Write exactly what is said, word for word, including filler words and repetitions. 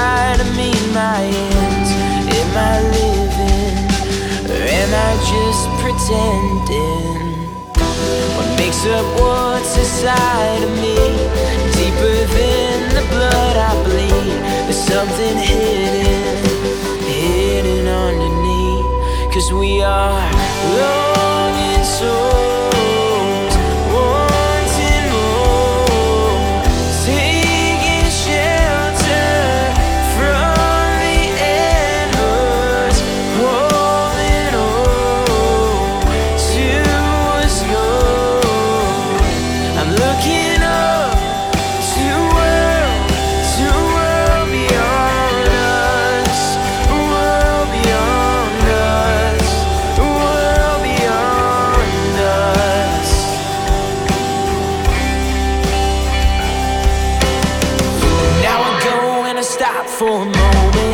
inside of me, my hands. Am I living, or am I just pretending? What makes up what's inside of me? Deeper than the blood I bleed, there's something hidden, hidden underneath. 'Cause we are longing souls, wanting more, taking shelter from the embers, holding on to what's gone. I'm looking up to world, to world beyond us, a world beyond us, a world beyond us. Now I go and I stop for a moment.